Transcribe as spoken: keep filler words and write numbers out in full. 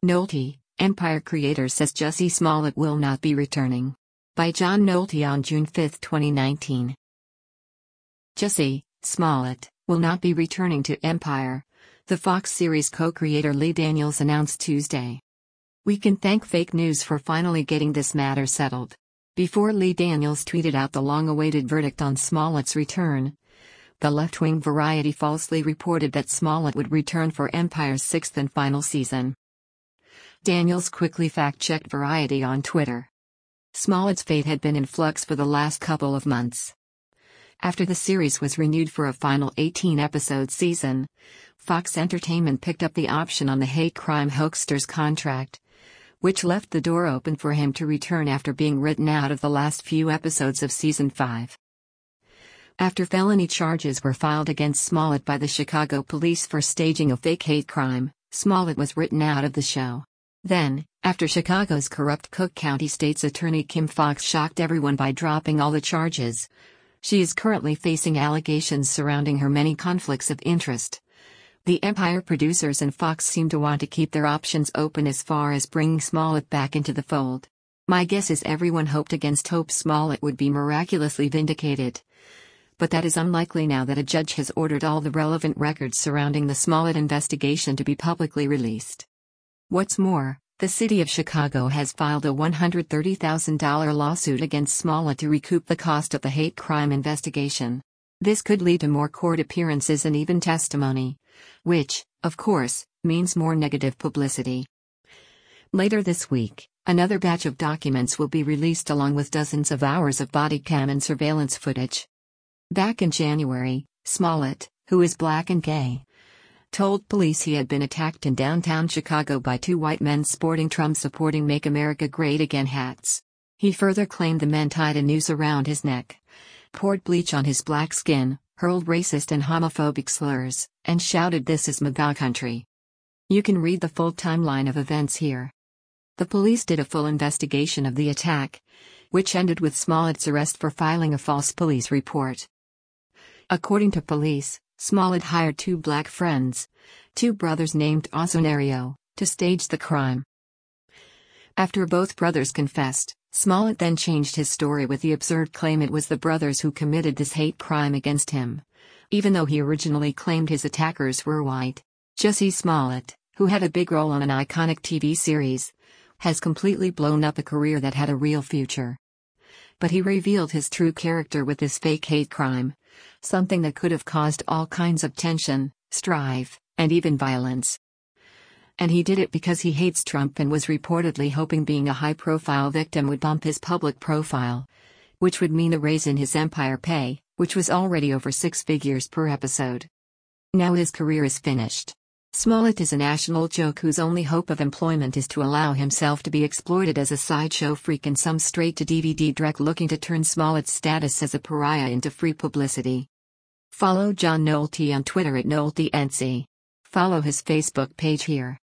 Nolte, Empire creator says Jussie Smollett will not be returning. By John Nolte on June fifth, twenty nineteen. Jussie Smollett will not be returning to Empire, the Fox series co-creator Lee Daniels announced Tuesday. "We can thank fake news for finally getting this matter settled." Before Lee Daniels tweeted out the long-awaited verdict on Smollett's return, the left-wing Variety falsely reported that Smollett would return for Empire's sixth and final season. Daniels quickly fact-checked Variety on Twitter. Smollett's fate had been in flux for the last couple of months. After the series was renewed for a final eighteen-episode season, Fox Entertainment picked up the option on the hate crime hoaxer's contract, which left the door open for him to return after being written out of the last few episodes of season five. After felony charges were filed against Smollett by the Chicago police for staging a fake hate crime, Smollett was written out of the show. Then, after Chicago's corrupt Cook County State's Attorney Kim Foxx shocked everyone by dropping all the charges, she is currently facing allegations surrounding her many conflicts of interest. The Empire producers and Fox seem to want to keep their options open as far as bringing Smollett back into the fold. My guess is everyone hoped against hope Smollett would be miraculously vindicated. But that is unlikely now that a judge has ordered all the relevant records surrounding the Smollett investigation to be publicly released. What's more, the city of Chicago has filed a one hundred thirty thousand dollars lawsuit against Smollett to recoup the cost of the hate crime investigation. This could lead to more court appearances and even testimony, which, of course, means more negative publicity. Later this week, another batch of documents will be released along with dozens of hours of body cam and surveillance footage. Back in January, Smollett, who is black and gay, told police he had been attacked in downtown Chicago by two white men sporting Trump-supporting Make America Great Again hats. He further claimed the men tied a noose around his neck, poured bleach on his black skin, hurled racist and homophobic slurs, and shouted "This is MAGA country." You can read the full timeline of events here. The police did a full investigation of the attack, which ended with Smollett's arrest for filing a false police report. According to police, Smollett hired two black friends, two brothers named Ozonario, to stage the crime. After both brothers confessed, Smollett then changed his story with the absurd claim it was the brothers who committed this hate crime against him, even though he originally claimed his attackers were white. Jussie Smollett, who had a big role on an iconic T V series, has completely blown up a career that had a real future. But he revealed his true character with this fake hate crime, something that could have caused all kinds of tension, strife, and even violence. And he did it because he hates Trump and was reportedly hoping being a high-profile victim would bump his public profile, which would mean a raise in his Empire pay, which was already over six figures per episode. Now his career is finished. Smollett is a national joke whose only hope of employment is to allow himself to be exploited as a sideshow freak in some straight-to-D V D direct looking to turn Smollett's status as a pariah into free publicity. Follow John Nolte on Twitter at NolteNC. Follow his Facebook page here.